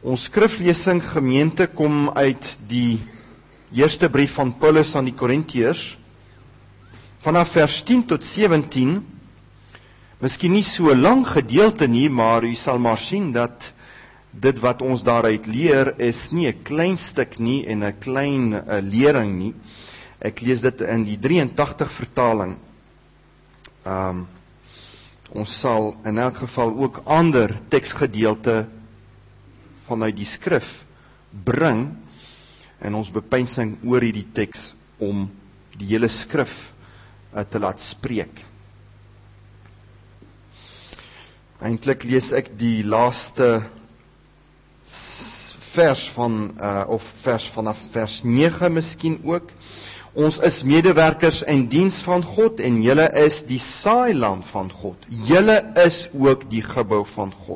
Ons skriflesing gemeente kom uit die eerste brief van Paulus aan die Korintiërs, vanaf vers 10 tot 17, miskien nie so lang gedeelte nie, maar u sal maar sien dat dit wat ons daaruit leer is nie 'n klein stuk nie en 'n klein lering nie. Ek lees dit in die 83 vertaling. Ons sal in elk geval ook ander teksgedeelte vanuit die skrif bring en ons bepeinsing oor hierdie teks om die hele skrif te laat spreek. Eintlik lees ek die laaste vers vanaf vers 9 miskien ook. Ons is medewerkers in diens van God en julle is die saailand van God. Julle is ook die gebou van God.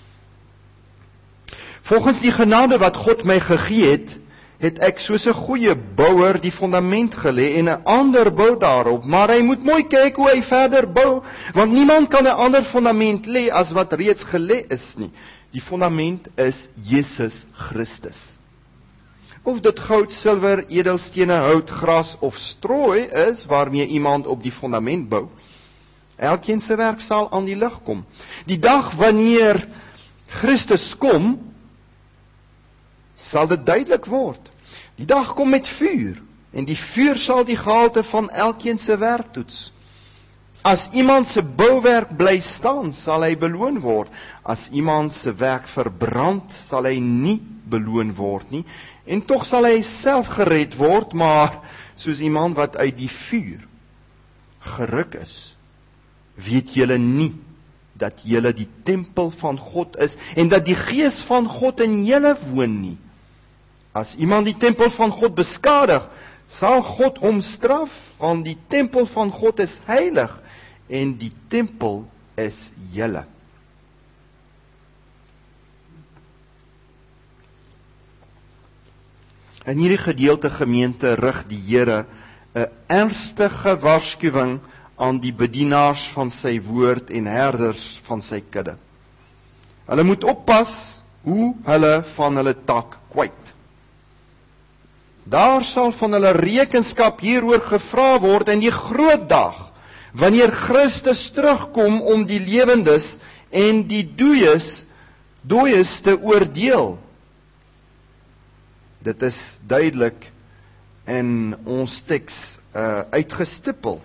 Volgens die genade wat God my gegee het ek soos 'n goeie bouer die fondament gelê en 'n ander bou daarop, maar hy moet mooi kyk hoe hy verder bou, want niemand kan 'n ander fondament lê as wat reeds gelê is nie. Die fondament is Jesus Christus. Of dit goud, silwer, edelstene, hout, gras of strooi is waarmee iemand op die fondament bou, elkeen se werk sal aan die lig kom. Die dag wanneer Christus kom, sal dit duidelik word. Die dag kom met vuur, en die vuur sal die gehalte van elkeen se werk toets. As iemand se bouwerk bly staan, sal hy beloon word. As iemand se werk verbrand, sal hy nie beloon word nie. En tog sal hy self gered word, maar soos iemand wat uit die vuur geruk is. Weet julle nie dat julle die tempel van God is en dat die Gees van God in julle woon nie? As iemand die tempel van God beskadig, sal God hom straf, want die tempel van God is heilig en die tempel is julle. In hierdie gedeelte gemeente rig die Here 'n ernstige waarskuwing aan die bedienaars van sy woord en herders van sy kudde. Hulle moet oppas hoe hulle van hulle taak kwyt. Daar sal van hulle rekenskap hieroor gevra word in die groot dag, wanneer Christus terugkom om die lewendes en die dooies te oordeel. Dit is duidelik in ons teks uitgestippel.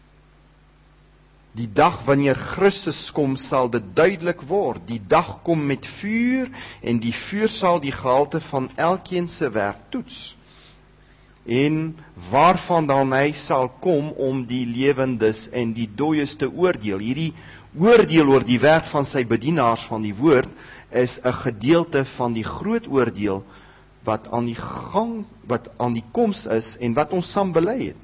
Die dag wanneer Christus kom, sal dit duidelik word. Die dag kom met vuur en die vuur sal die gehalte van elkeen se werk toets. En waarvan dan hy sal kom om die lewendes en die dooies te oordeel. Hierdie oordeel oor die werk van sy bedienaars van die woord is 'n gedeelte van die groot oordeel wat aan die koms is en wat ons saam bely het.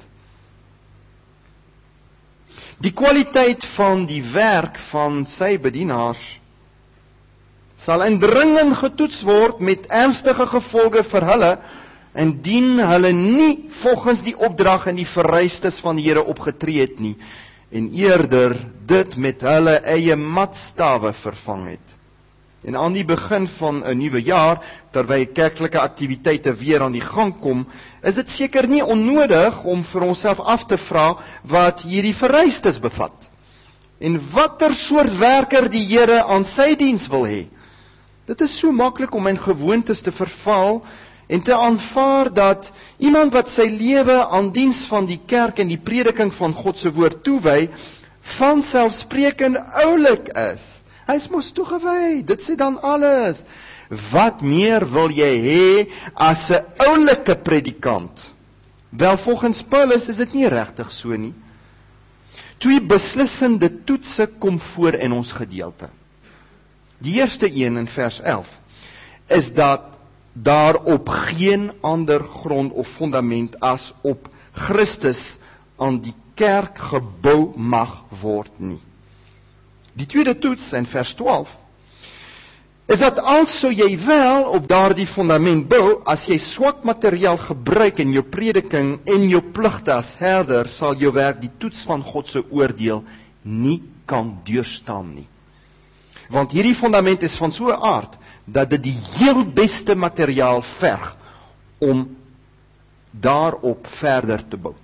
Die kwaliteit van die werk van sy bedienaars sal indringend getoets word met ernstige gevolge vir hulle indien hulle nie volgens die opdrag en die vereistes van die Here opgetree het nie en eerder dit met hulle eie matstawe vervang het. En aan die begin van 'n nuwe jaar, terwyl kerklike aktiwiteite weer aan die gang kom, is dit seker nie onnodig om vir onsself af te vra wat hierdie vereistes bevat. En watter soort werker die Here aan sy diens wil hê. Dit is so maklik om in gewoontes te verval en te aanvaar dat iemand wat sy lewe aan diens van die kerk en die prediking van God se woord toewy, vanselfsprekend oulik is. Hy is mos toegewy, dit sê dan alles. Wat meer wil jy hê as 'n oulike predikant? Wel, volgens Paulus is dit nie regtig so nie. Twee beslissende toetse kom voor in ons gedeelte. Die eerste een in vers 11 is dat daar op geen ander grond of fundament as op Christus aan die kerk gebou mag word nie. Die tweede toets in vers 12 is dat also jy wel op daardie fundament bou, as jy swak materiaal gebruik in jou prediking en jou pligte as herder, sal jou werk die toets van God se oordeel nie kan deurstaan nie. Want hierdie fundament is van so 'n aard dat dit die heel beste materiaal verg om daarop verder te bou.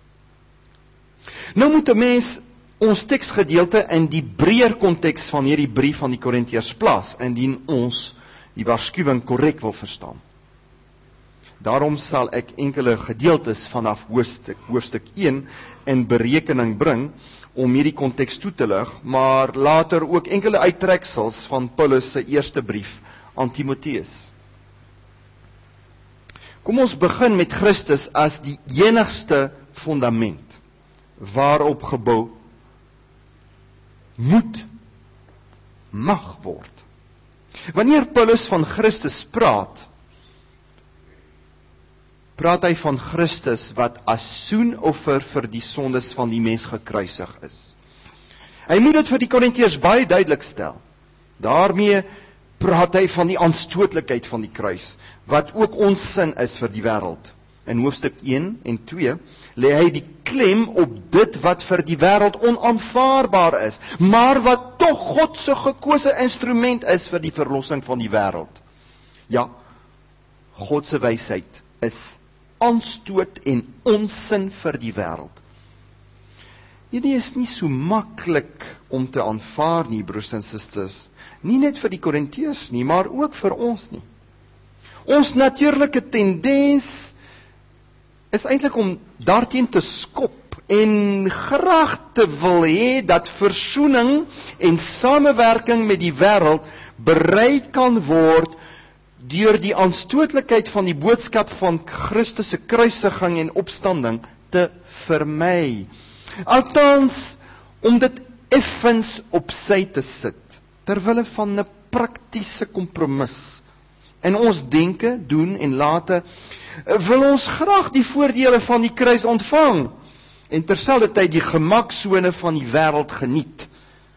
Nou moet 'n mens ons teksgedeelte in die breër konteks van hierdie brief van die Korintiërs plaas, indien ons die waarskuwing korrek wil verstaan. Daarom sal ek enkele gedeeltes vanaf hoofstuk 1 in berekening bring om hierdie konteks toe te lig, maar later ook enkele uittreksels van Paulus se eerste brief aan Timoteus. Kom ons begin met Christus as die enigste fundament waarop gebou mag word. Wanneer Paulus van Christus praat hy van Christus wat as soenoffer vir die sondes van die mens gekruisig is. Hy moet dit vir die Korintiërs baie duidelik stel. Daarmee praat hy van die aanstootlikheid van die kruis, wat ook onsin is vir die wêreld. In hoofstuk 1 en 2 lê hy die klem op dit wat vir die wêreld onaanvaarbaar is, maar wat tog God se gekose instrument is vir die verlossing van die wêreld. Ja, God se wysheid is aanstoot en onsin vir die wêreld. Hierdie is nie so maklik om te aanvaar nie, broers en susters, nie net vir die Korintiërs nie, maar ook vir ons nie. Ons natuurlike tendens is eintlik om daarteen te skop en graag te wil hê dat versoening en samewerking met die wêreld bereik kan word deur die aanstootlikheid van die boodskap van Christus se kruisiging en opstanding te vermy. Althans, om dit effens op sy te sit, terwille van 'n praktiese kompromis. In ons denke, doen en late wil ons graag die voordele van die kruis ontvang en terselfdertyd die gemaksone van die wêreld geniet,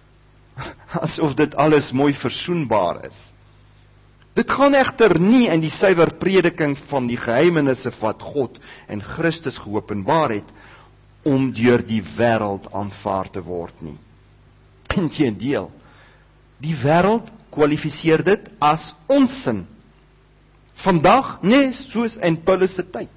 asof dit alles mooi versoenbaar is. Dit gaan egter nie in die suiwer prediking van die geheimenisse wat God en Christus geopenbaar het, om deur die wêreld aanvaar te word nie. Inteendeel, die wêreld kwalifiseer dit as onsin. Vandag, nee, soos in Paulus se tyd.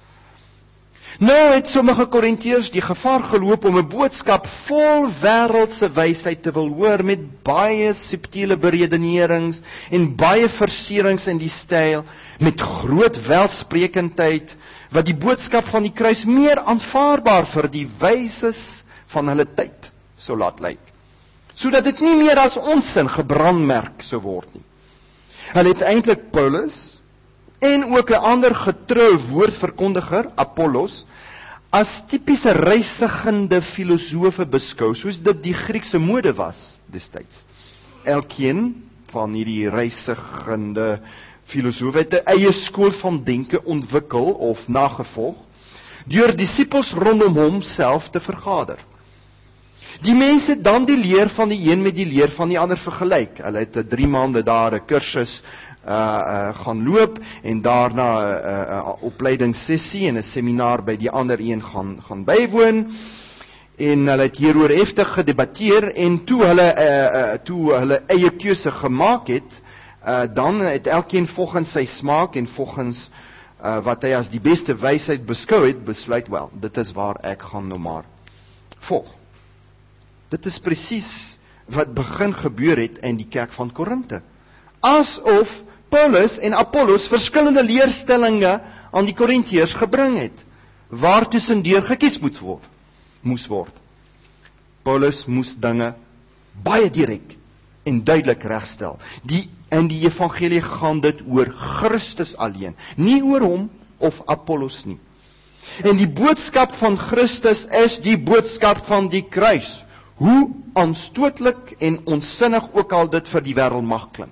Nou het sommige Korintiërs die gevaar geloop om 'n boodskap vol wêreldse wysheid te wil hoor met baie subtiele beredenerings en baie versierings in die styl, met groot welsprekendheid, wat die boodskap van die kruis meer aanvaarbaar vir die wyses van hulle tyd sou laat lyk, sodat dit nie meer as onsin gebrandmerk sou word nie. Hulle het eintlik Paulus en ook 'n ander getroue woordverkondiger, Apollos, as tipiese reisigende filosofe beskou, soos dit die Griekse mode was destyds. Elkeen van hierdie reisigende filosofe het 'n eie skool van denke ontwikkel of nagevolg, deur disippels rondom hom self te vergader. Die mense dan die leer van die een met die leer van die ander vergelyk. Hulle het 3 maande daar 'n kursus gaan loop en daarna 'n opleidingssessie en 'n seminar by die ander een gaan bywoon, en hulle het hieroor heftig gedebatteer, en toe hulle eie keuse gemaak het, dan het elkeen volgens sy smaak en volgens wat hy as die beste wysheid beskou het, besluit, wel, dit is waar ek gaan nou maar volg. Dit is presies wat begin gebeur het in die kerk van Korinthe. Asof Paulus en Apollos verskillende leerstellinge aan die Korintiërs gebring het, waar tussendeur gekies moes word. Paulus moes dinge baie direk en duidelik regstel. In die evangelie gaan dit oor Christus alleen, nie oor hom of Apollos nie. En die boodskap van Christus is die boodskap van die kruis, hoe aanstootlik en onsinnig ook al dit vir die wêreld mag klink.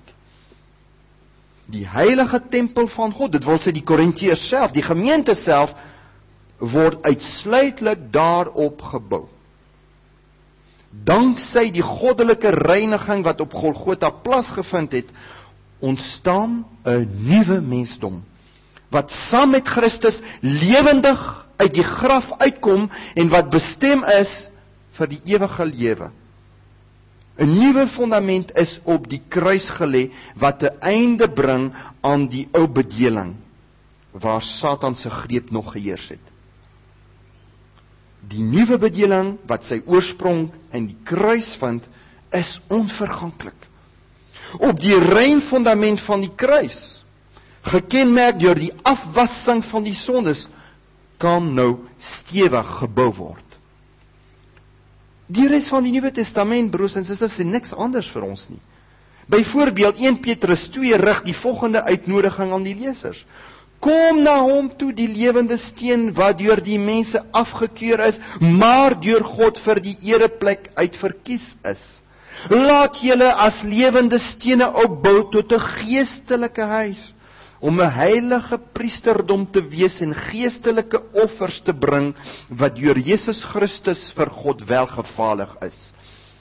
Die heilige tempel van God, dit wil sê die Korintiërs self, die gemeente self, word uitsluitlik daarop gebou. Danksy die goddelike reiniging wat op Golgotha plaasgevind het, ontstaan 'n nuwe mensdom, wat saam met Christus lewendig uit die graf uitkom en wat bestem is vir die ewige lewe. 'n nuwe fundament is op die kruis gelê, wat 'n einde bring aan die ou bedeling, waar Satan se greep nog geheers het. Die nuwe bedeling, wat sy oorsprong in die kruis vind, is onverganklik. Op die rein fundament van die kruis, gekenmerk deur die afwassing van die sondes, kan nou stewig gebou word. Die res van die Nuwe Testament, broers en susters, sê niks anders vir ons nie. Byvoorbeeld 1 Petrus 2 rig die volgende uitnodiging aan die lesers. Kom na hom toe, die lewende steen, wat deur die mense afgekeur is, maar deur God vir die ereplek uitverkies is. Laat julle as lewende stene opbou tot 'n geestelike huis, om 'n heilige priesterdom te wees en geestelike offers te bring, wat deur Jesus Christus vir God welgevallig is.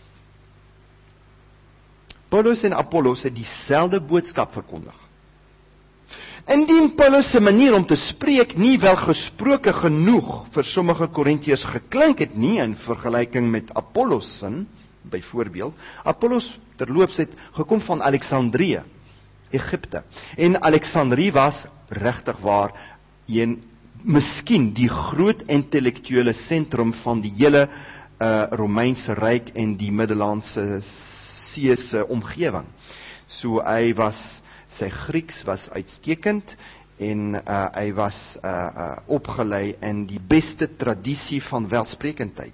Paulus en Apollos het dieselfde boodskap verkondig. Indien Paulus se manier om te spreek nie welgesproke genoeg vir sommige Korintiërs geklink het nie, in vergelyking met Apollos se, byvoorbeeld, Apollos terloops het gekom van Alexandrië, Egipte. En Alexandrië was regtig waar miskien die groot intellektuele sentrum van die hele Romeinse ryk en die Middellandse See se omgewing. So sy Grieks was uitstekend en hy was opgelei in die beste tradisie van welsprekendheid.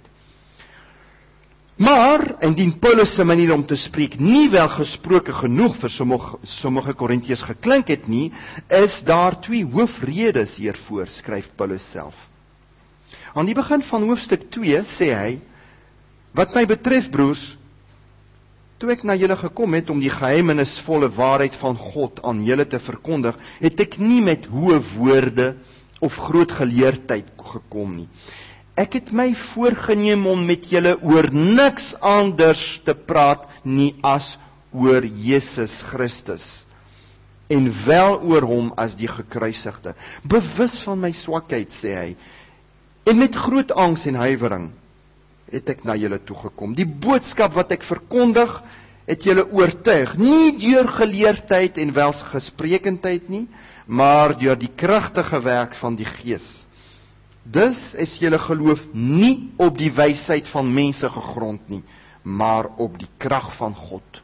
Maar, indien Paulus se manier om te spreek nie welgesproke genoeg vir sommige Korintiërs geklink het nie, is daar 2 hoofredes hiervoor, skryf Paulus self. Aan die begin van hoofstuk 2 sê hy, wat my betref, broers, toe ek na julle gekom het om die geheimenisvolle waarheid van God aan julle te verkondig, het ek nie met hoë woorde of groot geleerdheid gekom nie. Ek het my voorgeneem om met julle oor niks anders te praat nie as oor Jesus Christus, en wel oor hom as die gekruisigde. Bewus van my swakheid, sê hy, en met groot angs en huiwering het ek na julle toegekom. Die boodskap wat ek verkondig, het julle oortuig, nie deur geleerdheid en welgesprekendheid nie, maar deur die kragtige werk van die Gees. Dus is julle geloof nie op die wysheid van mense gegrond nie, maar op die krag van God.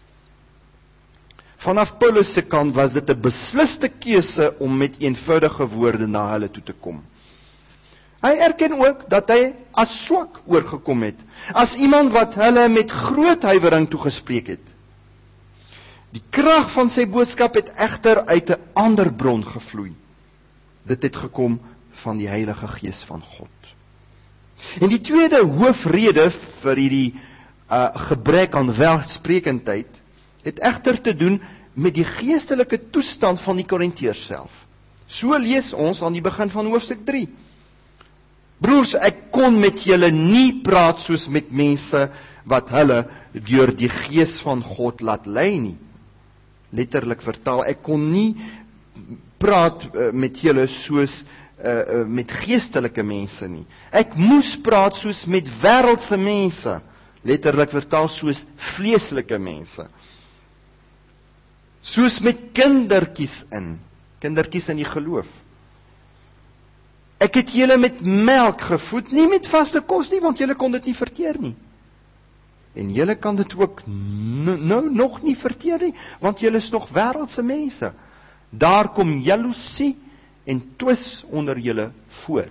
Vanaf Paulus se kant was dit 'n besliste keuse om met eenvoudige woorde na hulle toe te kom. Hy erken ook dat hy as swak oorgekom het, as iemand wat hulle met groot huiwering toegespreek het. Die krag van sy boodskap het egter uit 'n ander bron gevloei. Dit het gekom van die Heilige Gees van God. En die tweede hoofrede vir hierdie gebrek aan welsprekendheid het egter te doen met die geestelike toestand van die Korintiërs self. So lees ons aan die begin van hoofstuk 3. Broers, ek kon met julle nie praat soos met mense wat hulle deur die Gees van God laat lei nie. Letterlik vertaal, ek kon nie praat met julle soos met geestelike mense nie. Ek moes praat soos met wêreldse mense, letterlik vertaal soos vleeslike mense. Soos met kindertjies in die geloof. Ek het julle met melk gevoed, nie met vaste kos nie, want julle kon dit nie verteer nie. En julle kan dit ook nou nog nie verteer nie, want julle is nog wêreldse mense. Daar kom jaloesie en twis onder julle voor.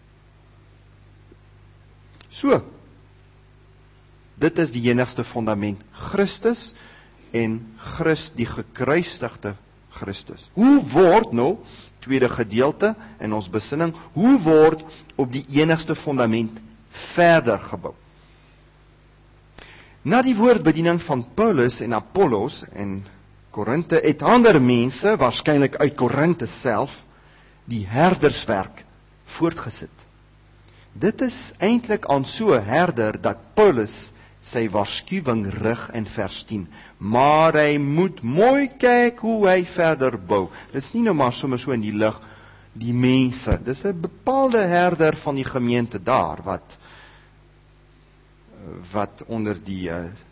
So, dit is die enigste fundament, Christus en die gekruisigde Christus. Hoe word nou, tweede gedeelte in ons besinning, hoe word op die enigste fundament verder gebou? Na die woordbediening van Paulus en Apollos en Korinthe het ander mense, waarskynlik uit Korinthe self, die herderswerk voortgesit. Dit is eintlik aan so 'n herder dat Paulus sy waarskuwing rig in vers 10. Maar hy moet mooi kyk hoe hy verder bou. Dit is nie nou maar sommer so in die lug, die mense. Dis 'n bepaalde herder van die gemeente daar, wat onder die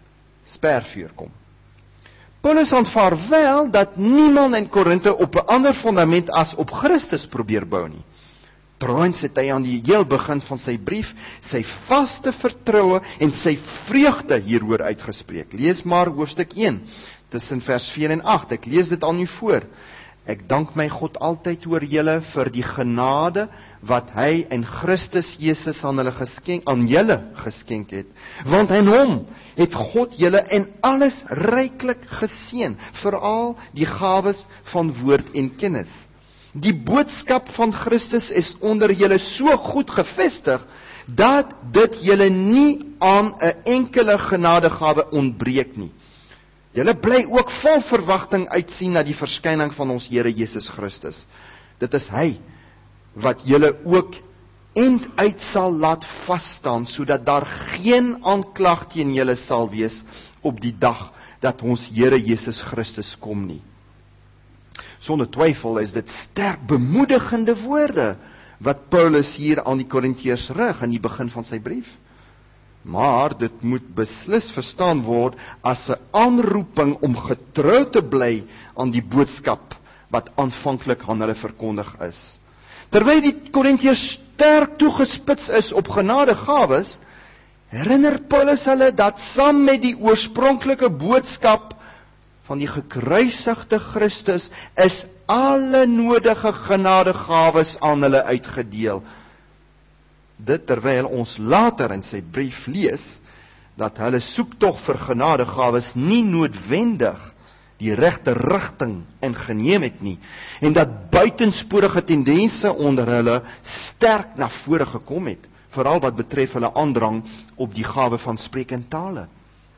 spervuur kom. Paulus aanvaar wel dat niemand in Korinthe op 'n ander fundament as op Christus probeer bou nie. Trouwens het hy aan die heel begin van sy brief sy vaste vertroue en sy vreugde hieroor uitgespreek. Lees maar hoofstuk 1, tussen vers 4 en 8. Ek lees dit al nu voor. Ek dank my God altyd oor julle vir die genade wat hy in Christus Jesus aan julle geskenk het. Want in hom het God julle in alles ryklik geseën, veral die gawes van woord en kennis. Die boodskap van Christus is onder julle so goed gevestig, dat dit julle nie aan 'n enkele genadegawe ontbreek nie. Julle bly ook vol verwagting uitsien na die verskyning van ons Here Jesus Christus. Dit is hy wat julle ook enduit sal laat vasstaan, sodat daar geen aanklag teen julle sal wees op die dag dat ons Here Jesus Christus kom nie. Sonder twyfel is dit sterk bemoedigende woorde wat Paulus hier aan die Korintiërs rig in die begin van sy brief. Maar dit moet beslis verstaan word as 'n aanroeping om getrou te bly aan die boodskap wat aanvanklik aan hulle verkondig is. Terwyl die Korintiërs sterk toegespits is op genadegawes, herinner Paulus hulle dat saam met die oorspronklike boodskap van die gekruisigde Christus is alle nodige genadegawes aan hulle uitgedeel. Dit terwyl ons later in sy brief lees, dat hulle soektog vir genadegawes nie noodwendig die regte rigting ingeneem het nie, en dat buitensporige tendense onder hulle sterk na vore gekom het, veral wat betref hulle aandrang op die gawe van spreek in tale.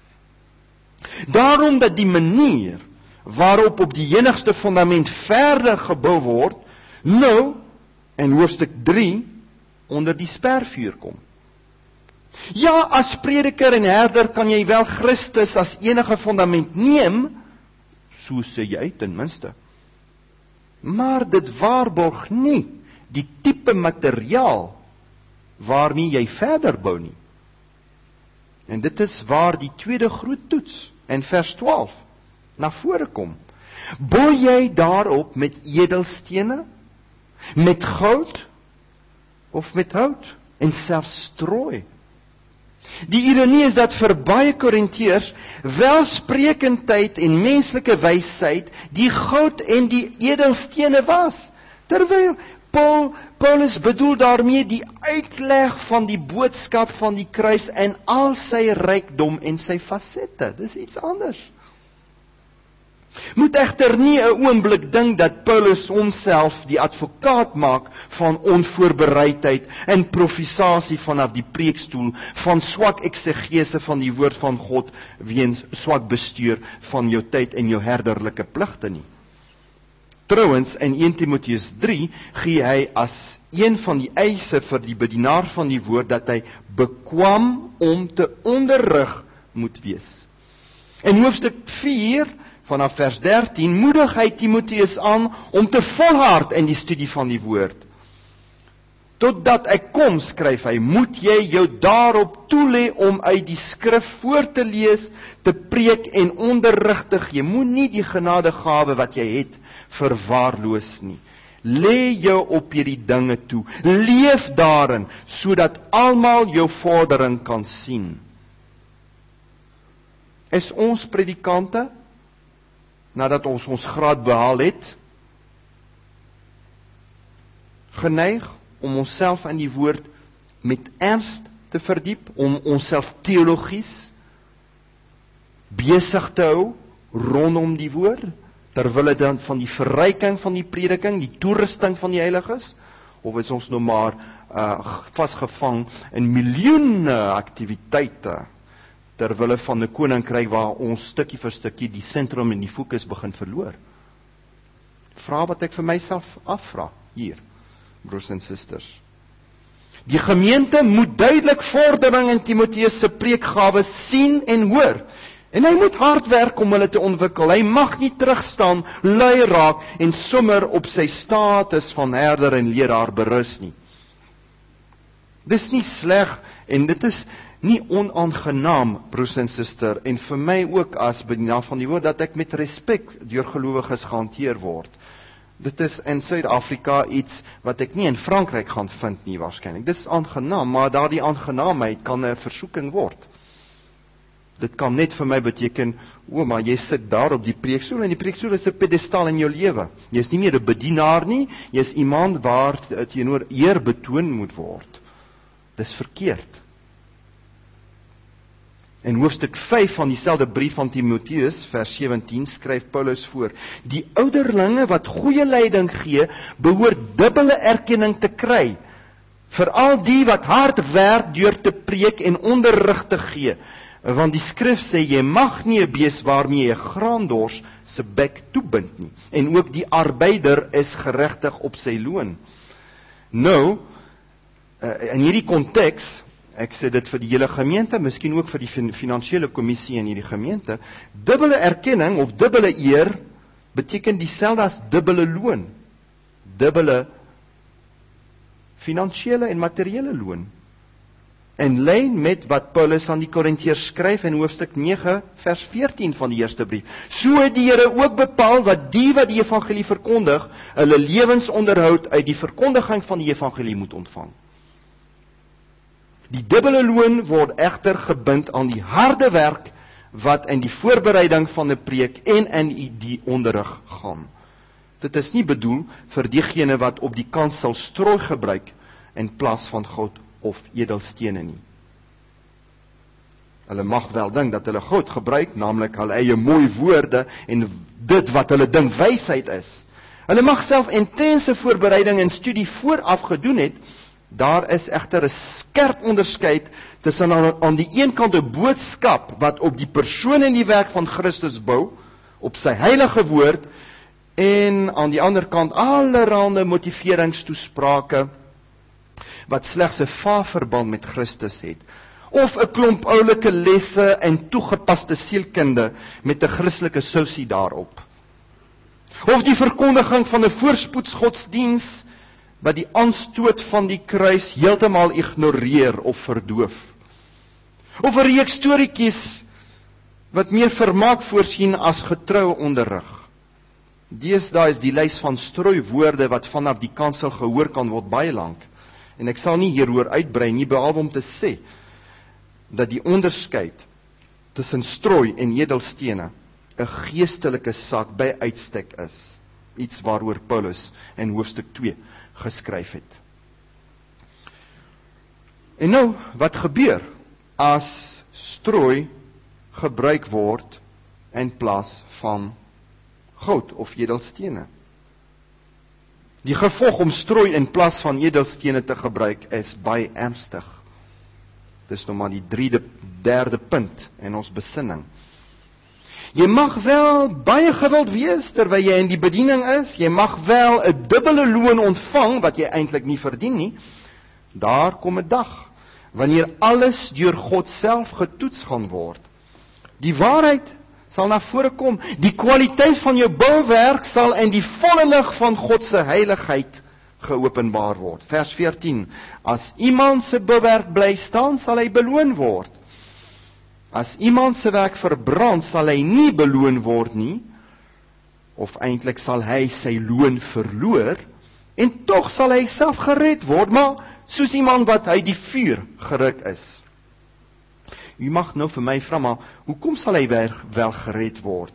Daarom dat die manier waarop op die enigste fundament verder gebou word, nou in hoofstuk 3 onder die spervuur kom. Ja, as prediker en herder kan jy wel Christus as enige fundament neem, so sê jy ten minste. Maar dit waarborg nie die tipe materiaal waarmee jy verder bou nie. En dit is waar die tweede groot toets in vers 12 na vore kom. Bou jy daarop met edelstene, met goud of met hout en selfs strooi? Die ironie is dat vir baie Korintiërs welsprekendheid en menslike wysheid die goud en die edelstene was, terwyl Paulus bedoel daarmee die uitleg van die boodskap van die kruis en al sy rykdom en sy fasette. Dis iets anders. Moet egter nie 'n oomblik dink dat Paulus homself die advokaat maak van onvoorbereidheid en profesasie vanaf die preekstoel, van swak eksegese van die woord van God weens swak bestuur van jou tyd en jou herderlike pligte nie. Trouwens, in 1 Timoteus 3 gee hy as een van die eise vir die bedienaar van die woord dat hy bekwam om te onderrig moet wees. In hoofstuk 4 vanaf vers 13 moedig hy Timoteus aan om te volhard in die studie van die woord. Totdat ek kom, skryf hy, moet jy jou daarop toelê om uit die skrif voor te lees, te preek en onderrig te gee. Moenie die genadegawe wat jy het verwaarloos nie. Lê jou op hierdie dinge toe. Leef daarin, sodat almal jou vordering kan sien. Is ons predikante, nadat ons graad behaal het, geneig om onsself in die woord met erns te verdiep, om onsself teologies besig te hou rondom die woord, terwille dan van die verryking van die prediking, die toerusting van die heiliges, of is ons nou maar vasgevang in miljoene aktiwiteite, terwille van 'n koninkryk waar ons stukkie vir stukkie die sentrum en die fokus begin verloor? Vraag wat ek vir myself afvra hier, broers en susters. Die gemeente moet duidelik vordering in Timoteus se preekgawe sien en hoor. En hy moet hard werk om hulle te ontwikkel. Hy mag nie terugstaan, lui raak en sommer op sy status van herder en leraar berus nie. Dis nie sleg en dit is nie onaangenaam, broers en suster, en vir my ook as bedienaar van die woord, dat ek met respek deur gelowiges gehanteer word. Dit is in Suid-Afrika iets wat ek nie in Frankryk gaan vind nie waarskynlik. Dit is aangenaam, maar daardie aangenaamheid kan 'n versoeking word. Dit kan net vir my beteken, maar jy sit daar op die preekstoel en die preekstoel is 'n pedestal in jou lewe. Jy is nie meer 'n bedienaar nie, jy is iemand waar teenoor eer betoon moet word. Dis verkeerd. In hoofstuk 5 van dieselfde brief van Timoteus, vers 17, skryf Paulus voor: die ouderlinge wat goeie leiding gee, behoort dubbele erkenning te kry, veral die wat hard werk deur te preek en onderrig te gee. Want die skrif sê, jy mag nie 'n bees waarmee jy graandors se bek toebind nie. En ook die arbeider is geregtig op sy loon. Nou, in hierdie konteks, ek sê dit vir die hele gemeente, miskien ook vir die finansiële kommissie in hierdie gemeente, dubbele erkenning of dubbele eer beteken dieselfde as dubbele loon. Dubbele finansiële en materiële loon. En lyn met wat Paulus aan die Korintiërs skryf in hoofstuk 9 vers 14 van die eerste brief. So het die Here ook bepaal wat die evangelie verkondig, hulle lewensonderhoud uit die verkondiging van die evangelie moet ontvang. Die dubbele loon word egter gebind aan die harde werk wat in die voorbereiding van 'n preek en in die onderrig gaan. Dit is nie bedoel vir diegene wat op die kansel strooi gebruik in plaas van goud of edelstene nie. Hulle mag wel dink dat hulle goud gebruik, naamlik hulle eie mooi woorde en dit wat hulle dink wysheid is. Hulle mag self intense voorbereiding en studie vooraf gedoen het. Daar is egter 'n skerp onderskeid tussen aan die een kant 'n boodskap wat op die persoon en die werk van Christus bou, op sy heilige woord, en aan die ander kant allerhande motiveringstoesprake wat slegs 'n vaarverband met Christus het, of 'n klomp oulike lesse en toegepaste sielkunde met 'n Christelike sousie daarop. Of die verkondiging van 'n voorspoedsgodsdiens wat die aanstoot van die kruis heeltemal ignoreer of verdoof. Of 'n reeks storieetjies wat meer vermaak voorsien as getroue onderrig. Deesdae is die lys van strooi woorde wat vanaf die kansel gehoor kan word baie lank. En ek sal nie hieroor uitbrei nie, behalwe om te sê dat die onderskeid tussen strooi en edelstene 'n geestelike saak by uitstek is. Iets waaroor Paulus in hoofstuk 2 geskryf het. En nou, wat gebeur as strooi gebruik word in plaas van goud of edelstene? Die gevolg om strooi in plaas van edelstene te gebruik is baie ernstig. Dis nou maar die derde punt in ons besinning. Jy mag wel baie gewild wees terwyl jy in die bediening is, jy mag wel 'n dubbele loon ontvang wat jy eintlik nie verdien nie. Daar kom 'n dag wanneer alles deur God self getoets gaan word. Die waarheid sal na vore kom, die kwaliteit van jou bouwerk sal in die volle lig van God se heiligheid geopenbaar word. Vers 14: as iemand se bouwerk bly staan, sal hy beloon word. As iemand se werk verbrand, sal hy nie beloon word nie, of eintlik sal hy sy loon verloor, en tog sal hy self gered word, maar soos iemand wat uit die vuur geruk is. U mag nou vir my vra, maar hoekom sal hy wel gered word?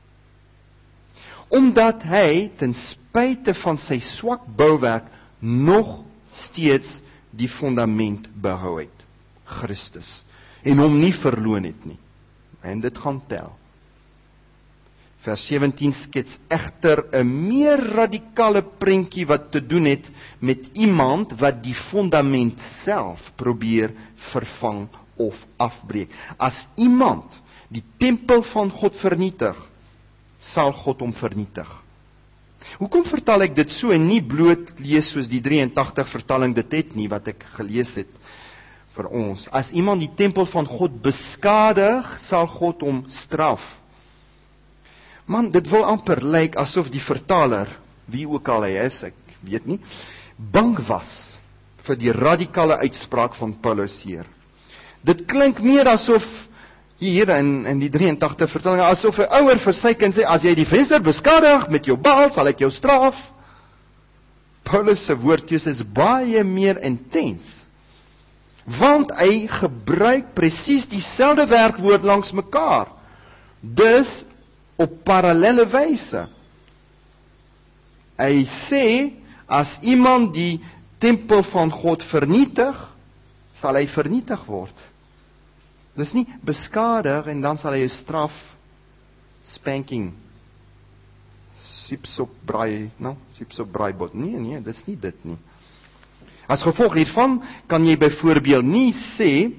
Omdat hy ten spyte van sy swak bouwerk nog steeds die fundament behou het, Christus, en hom nie verloon het nie. En dit gaan tel. Vers 17 skets egter 'n meer radikale prentjie wat te doen het met iemand wat die fundament self probeer vervang of afbreek. As iemand die tempel van God vernietig, sal God hom vernietig. Hoekom vertaal ek dit so en nie bloot lees soos die 83 vertaling dit het nie, wat ek gelees het vir ons? As iemand die tempel van God beskadig, sal God hom straf. Man, dit wil amper lyk asof die vertaler, wie ook al hy is, ek weet nie, bang was vir die radikale uitspraak van Paulus hier. Dit klink meer asof hier in die 83 vertaling, asof 'n ouer vir sy kind sê, as jy die venster beskadig met jou bal, sal ek jou straf. Paulus se woordkeuse is baie meer intens, want hy gebruik presies dieselfde werkwoord langs mekaar, dus op parallelle wyse. Hy sê, as iemand die tempel van God vernietig, sal hy vernietig word. Dis nie beskadig en dan sal hy 'n straf, spanking, sipsop braaibod. Nee, dis nie dit nie. As gevolg hiervan kan jy byvoorbeeld nie sê,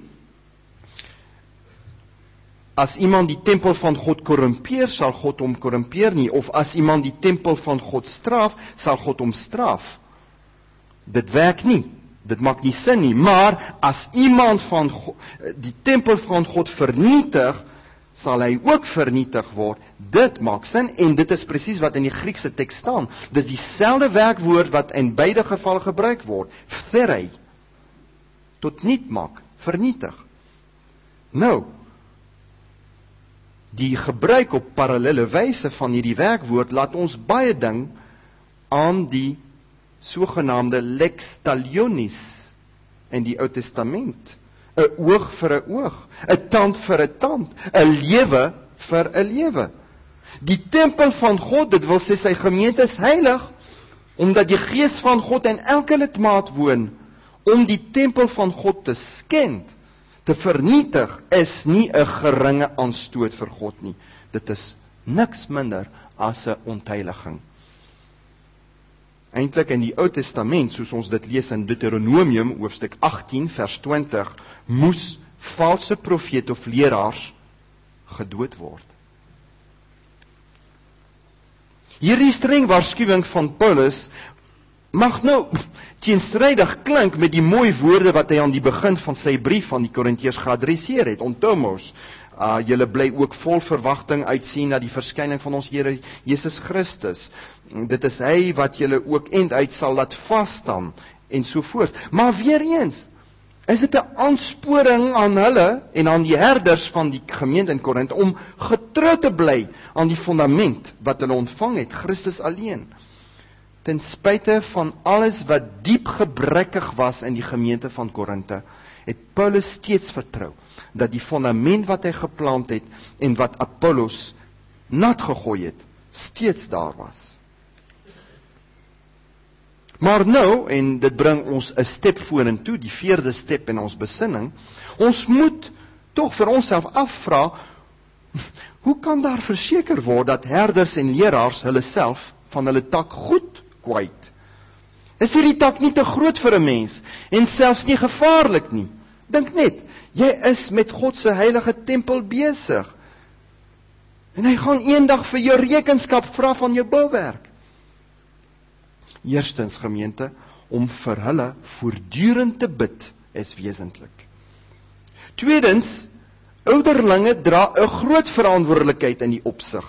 as iemand die tempel van God korrumpeer, sal God hom korrumpeer nie, of as iemand die tempel van God straf, sal God hom straf. Dit werk nie, dit maak nie sin nie, maar as iemand van God, die tempel van God vernietig, sal hy ook vernietig word. Dit maak sin, en dit is presies wat in die Griekse teks staan. Dis dieselfde werkwoord wat in beide gevalle gebruik word, phtherei, tot niet maak, vernietig. Nou, die gebruik op parallelle wyse van hierdie werkwoord laat ons baie ding aan die sogenaamde lex talionis in die Ou Testament. 'n oog vir 'n oog, 'n tand vir 'n tand, 'n lewe vir 'n lewe. Die tempel van God, dit wil sê sy gemeente is heilig, omdat die Gees van God in elke lidmaat woon, om die tempel van God te skend, te vernietig, is nie 'n geringe aanstoot vir God nie. Dit is niks minder as 'n ontheiliging. Eintlik in die Ou Testament, soos ons dit lees in Deuteronomium, hoofstuk 18, vers 20, moes valse profete of leraars gedood word. Hierdie streng waarskuwing van Paulus mag nou teenstrydig klink met die mooi woorde wat hy aan die begin van sy brief aan die Korintiërs geadresseer het. Onthou mos, julle bly ook vol verwagting uitsien na die verskyning van ons Here Jesus Christus. Dit is hy wat julle ook einduit sal laat vasstaan en so voort. Maar weer eens, is dit 'n aansporing aan hulle en aan die herders van die gemeente in Korinthe om getrou te bly aan die fundament wat hulle ontvang het, Christus alleen. Ten spyte van alles wat diep gebrekkig was in die gemeente van Korinthe, het Paulus steeds vertrou dat die fundament wat hy geplant het en wat Apollos nat gegooi het, steeds daar was. Maar nou, en dit bring ons 'n stap vorentoe, die 4de stap in ons besinning, ons moet tog vir onsself afvra, hoe kan daar verseker word dat herders en leraars hulle self van hulle tak goed kwyt? Is hierdie tak nie te groot vir 'n mens, en selfs nie gevaarlik nie? Dink net, jy is met God se heilige tempel besig, en hy gaan eendag vir jou rekenskap vra van jou bouwerk. Eerstens, gemeente, om vir hulle voortdurend te bid is wesentlik. Tweedens, ouderlinge dra 'n groot verantwoordelikheid in die opsig.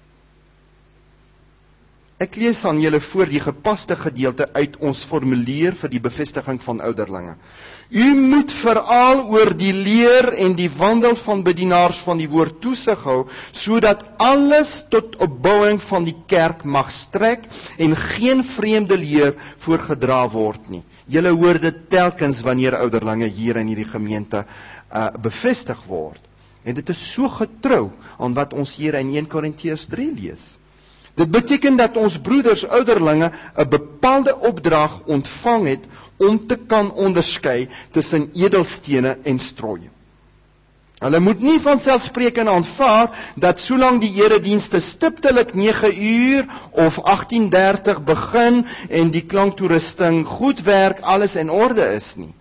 Ek lees aan julle voor die gepaste gedeelte uit ons formulier vir die bevestiging van ouderlinge. U moet veral oor die leer en die wandel van bedienaars van die woord toesig hou, sodat alles tot opbouing van die kerk mag strek en geen vreemde leer voorgedra word nie. Julle hoor dit telkens wanneer ouderlinge hier in hierdie gemeente bevestig word. En dit is so getrou aan wat ons hier in 1 Korintiërs 3 lees. Dit beteken dat ons broeders ouderlinge 'n bepaalde opdrag ontvang het om te kan onderskei tussen edelstene en strooie. Hulle moet nie vanselfsprekend aanvaar dat solank die eredienste stiptelik 9 uur of 18:30 begin en die klanktoerusting goed werk, alles in orde is nie.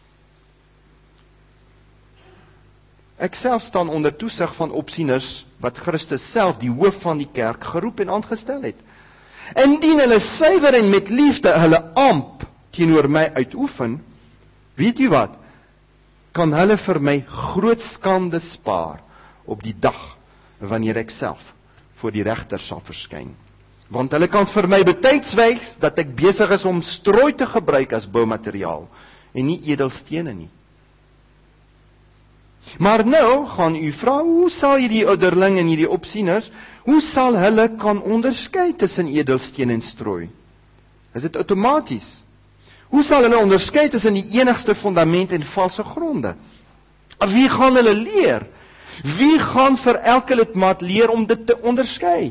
Ek self staan onder toesig van opsieners wat Christus self, die hoof van die kerk, geroep en aangestel het. Indien hulle suiwer en met liefde hulle amp teenoor my uitoefen, weet jy wat, kan hulle vir my groot skande spaar op die dag wanneer ek self voor die regter sal verskyn. Want hulle kan vir my betyds wys dat ek besig is om strooi te gebruik as boumateriaal en nie edelstene nie. Maar nou gaan u vra, hoe sal hierdie ouderling en hierdie opsieners, hoe sal hulle kan onderskei tussen edelsteen en strooi? Is dit outomaties? Hoe sal hulle onderskei tussen die enigste fundament en valse gronde? Wie gaan hulle leer? Wie gaan vir elke lidmaat leer om dit te onderskei?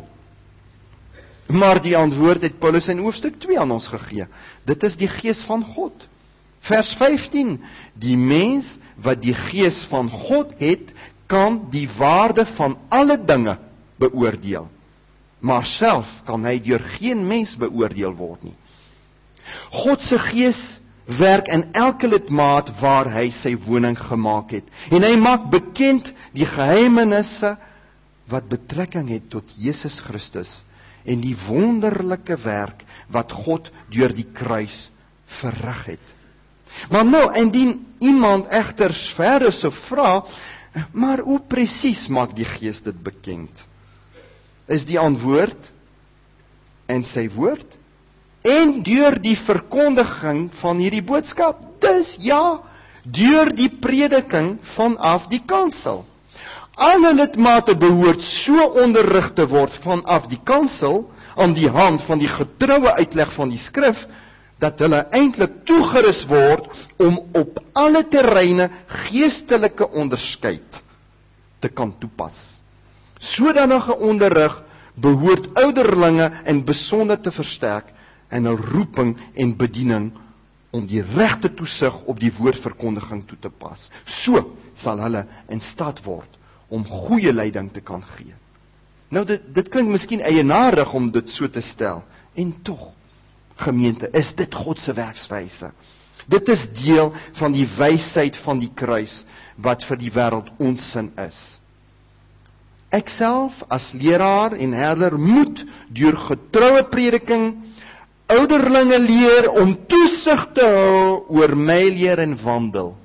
Maar die antwoord het Paulus in hoofstuk 2 aan ons gegee. Dit is die Gees van God. Vers 15, die mens wat die Gees van God het, kan die waarde van alle dinge beoordeel. Maar self kan hy deur geen mens beoordeel word nie. God se Gees werk in elke lidmaat waar hy sy woning gemaak het. En hy maak bekend die geheimenisse wat betrekking het tot Jesus Christus en die wonderlike werk wat God deur die kruis verrig het. Maar nou, indien iemand egter verder sou vra, maar hoe presies maak die Gees dit bekend? Is die antwoord in sy woord en deur die verkondiging van hierdie boodskap? Dis ja, deur die prediking vanaf die kansel. Alle lidmate behoort so onderrig te word vanaf die kansel aan die hand van die getroue uitleg van die skrif, dat hulle eintlik toegerus word om op alle terreine geestelike onderskeid te kan toepas. Sodanige onderrig behoort ouderlinge in besonder te versterk in hul roeping en bediening om die regte toesig op die woordverkondiging toe te pas. So sal hulle in staat word om goeie leiding te kan gee. Nou dit klink miskien eienaardig om dit so te stel, en tog, gemeente, is dit God se werkswyse. Dit is deel van die wysheid van die kruis wat vir die wêreld onsin is. Ek self as leraar en herder moet deur getroue prediking ouderlinge leer om toesig te hou oor my leer en wandel.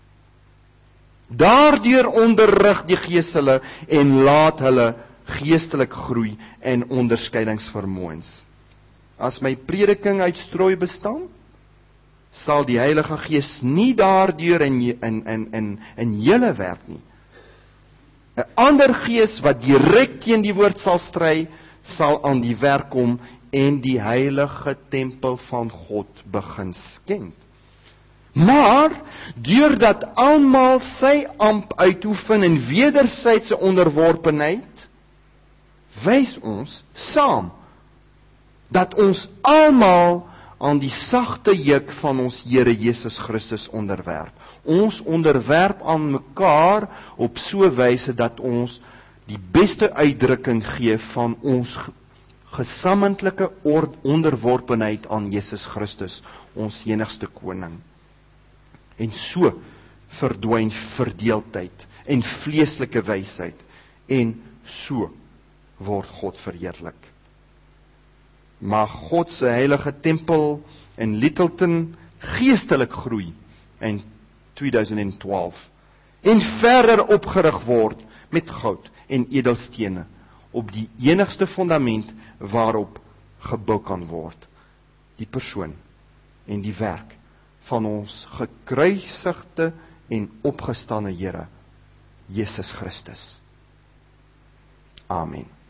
Daardeur onderrig die Gees hulle en laat hulle geestelik groei en onderskeidingsvermoëns. As my prediking uit strooi bestaan, sal die Heilige Gees nie daardeur in julle werk nie. 'n ander gees wat direk teen die woord sal stry, sal aan die werk kom en die heilige tempel van God begin skend. Maar deurdat almal sy amp uitoefen in wederwysige onderworpenheid, wys ons saam dat ons almal aan die sagte juk van ons Here Jesus Christus onderwerp. Ons onderwerp aan mekaar op so 'n wyse dat ons die beste uitdrukking gee van ons gesamentlike onderworpenheid aan Jesus Christus, ons enigste koning. En so verdwyn verdeeldheid en vleeslike wysheid, en so word God verheerlik. Mag God se heilige tempel in Littleton geestelik groei in 2012 en verder opgerig word met goud en edelstene op die enigste fundament waarop gebou kan word, die persoon en die werk van ons gekruisigde en opgestane Here Jesus Christus. Amen.